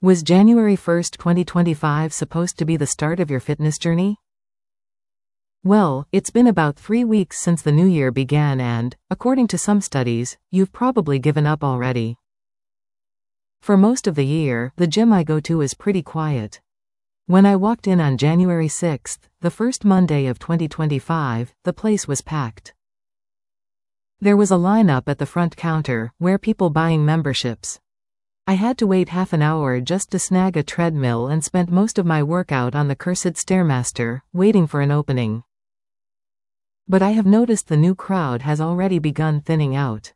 Was January 1st, 2025 supposed to be the start of your fitness journey? Well, it's been about 3 weeks since the new year began and, according to some studies, you've probably given up already. For most of the year, the gym I go to is pretty quiet. When I walked in on January 6th, the first Monday of 2025, the place was packed. There was a lineup at the front counter, where people buying memberships. I had to wait half an hour just to snag a treadmill and spent most of my workout on the cursed Stairmaster, waiting for an opening. But I have noticed the new crowd has already begun thinning out.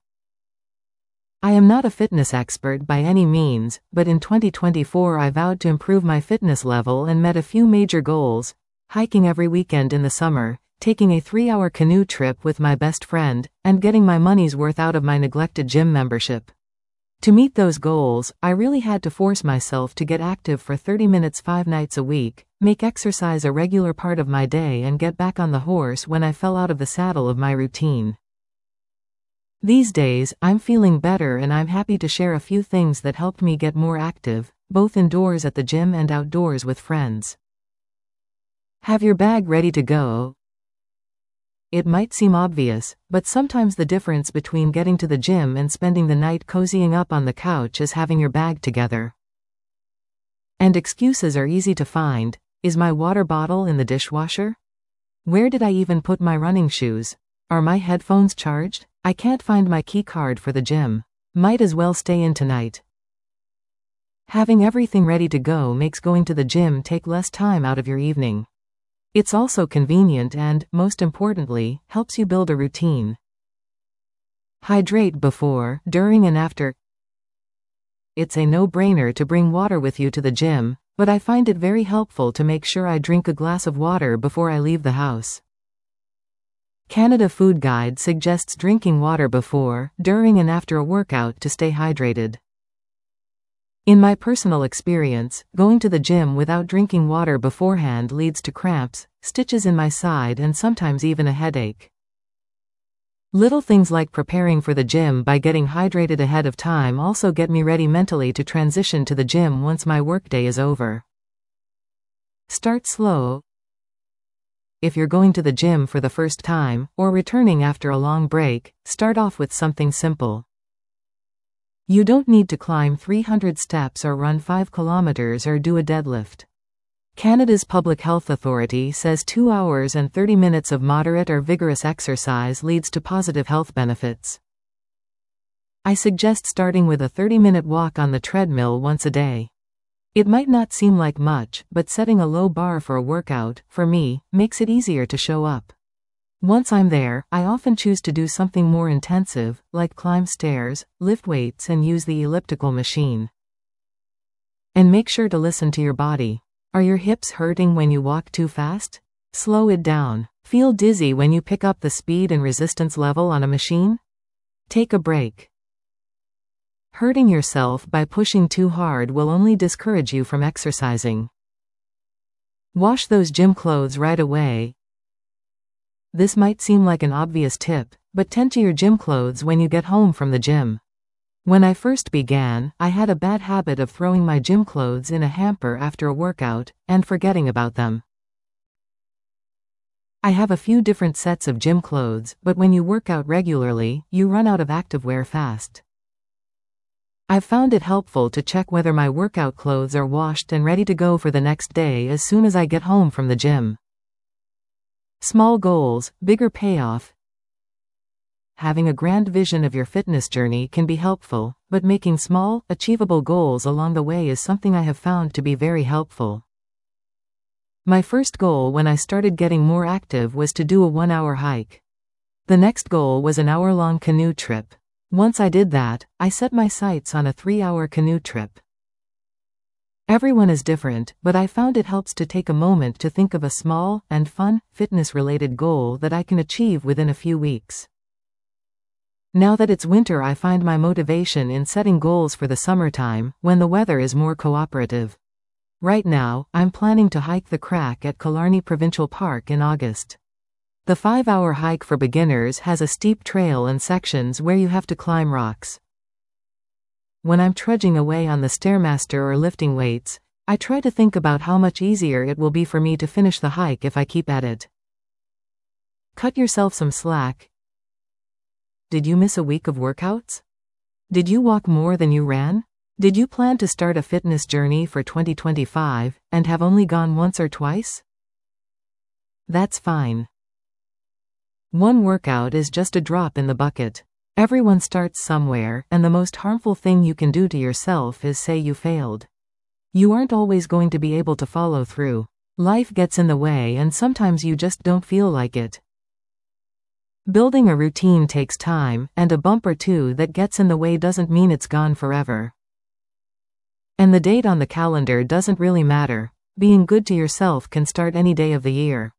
I am not a fitness expert by any means, but in 2024 I vowed to improve my fitness level and met a few major goals: hiking every weekend in the summer, taking a 3-hour canoe trip with my best friend, and getting my money's worth out of my neglected gym membership. To meet those goals, I really had to force myself to get active for 30 minutes 5 nights a week, make exercise a regular part of my day and get back on the horse when I fell out of the saddle of my routine. These days, I'm feeling better and I'm happy to share a few things that helped me get more active, both indoors at the gym and outdoors with friends. Have your bag ready to go. It might seem obvious, but sometimes the difference between getting to the gym and spending the night cozying up on the couch is having your bag together. And excuses are easy to find. Is my water bottle in the dishwasher? Where did I even put my running shoes? Are my headphones charged? I can't find my key card for the gym. Might as well stay in tonight. Having everything ready to go makes going to the gym take less time out of your evening. It's also convenient and, most importantly, helps you build a routine. Hydrate before, during and after. It's a no-brainer to bring water with you to the gym, but I find it very helpful to make sure I drink a glass of water before I leave the house. Canada Food Guide suggests drinking water before, during and after a workout to stay hydrated. In my personal experience, going to the gym without drinking water beforehand leads to cramps, stitches in my side and sometimes even a headache. Little things like preparing for the gym by getting hydrated ahead of time also get me ready mentally to transition to the gym once my workday is over. Start slow. If you're going to the gym for the first time, or returning after a long break, start off with something simple. You don't need to climb 300 steps or run 5 kilometers or do a deadlift. Canada's Public Health Authority says 2 hours and 30 minutes of moderate or vigorous exercise leads to positive health benefits. I suggest starting with a 30-minute walk on the treadmill once a day. It might not seem like much, but setting a low bar for a workout, for me, makes it easier to show up. Once I'm there, I often choose to do something more intensive, like climb stairs, lift weights and use the elliptical machine. And make sure to listen to your body. Are your hips hurting when you walk too fast? Slow it down. Feel dizzy when you pick up the speed and resistance level on a machine? Take a break. Hurting yourself by pushing too hard will only discourage you from exercising. Wash those gym clothes right away. This might seem like an obvious tip, but tend to your gym clothes when you get home from the gym. When I first began, I had a bad habit of throwing my gym clothes in a hamper after a workout, and forgetting about them. I have a few different sets of gym clothes, but when you work out regularly, you run out of activewear fast. I've found it helpful to check whether my workout clothes are washed and ready to go for the next day as soon as I get home from the gym. Small goals, bigger payoff. Having a grand vision of your fitness journey can be helpful, but making small, achievable goals along the way is something I have found to be very helpful. My first goal when I started getting more active was to do a 1-hour hike. The next goal was an hour-long canoe trip. Once I did that, I set my sights on a 3-hour canoe trip. Everyone is different, but I found it helps to take a moment to think of a small and fun, fitness-related goal that I can achieve within a few weeks. Now that it's winter, I find my motivation in setting goals for the summertime, when the weather is more cooperative. Right now, I'm planning to hike the Crack at Killarney Provincial Park in August. The 5-hour hike for beginners has a steep trail and sections where you have to climb rocks. When I'm trudging away on the Stairmaster or lifting weights, I try to think about how much easier it will be for me to finish the hike if I keep at it. Cut yourself some slack. Did you miss a week of workouts? Did you walk more than you ran? Did you plan to start a fitness journey for 2025 and have only gone once or twice? That's fine. One workout is just a drop in the bucket. Everyone starts somewhere, and the most harmful thing you can do to yourself is say you failed. You aren't always going to be able to follow through. Life gets in the way, and sometimes you just don't feel like it. Building a routine takes time, and a bump or two that gets in the way doesn't mean it's gone forever. And the date on the calendar doesn't really matter. Being good to yourself can start any day of the year.